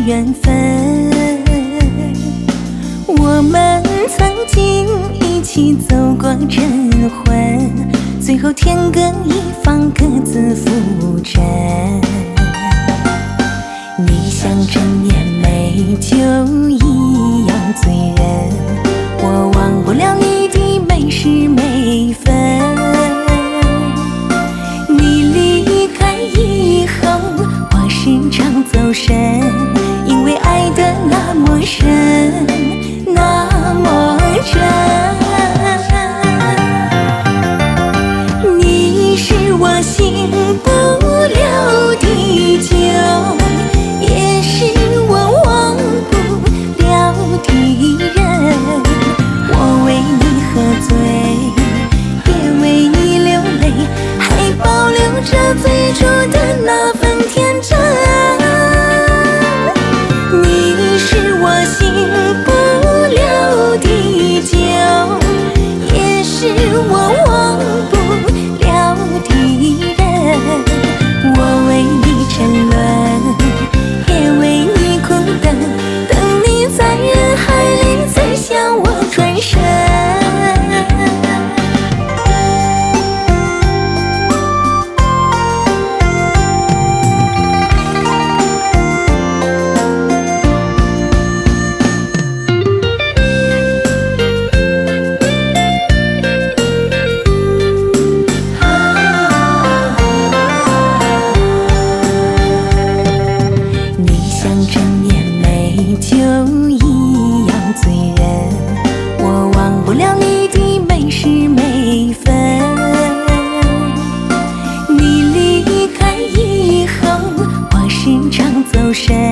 缘分。我们曾经一起走过晨昏，最后天各一方，各自浮沉。你像陈年美酒一样醉人，我忘不了你的每时每分。你离开以后，我时常走神，因为爱得那么深，那么真。你是我醒不了的酒，也是我忘不了的人。我为你喝醉，也为你流泪，还保留着最初的那份天真。你是我醒不了的酒，也是我忘不了的人。我为你沉沦，也为你苦等，等你在人海里再向我转身。酒一样醉人，我忘不了你的每时每分。你离开以后，我时常走神，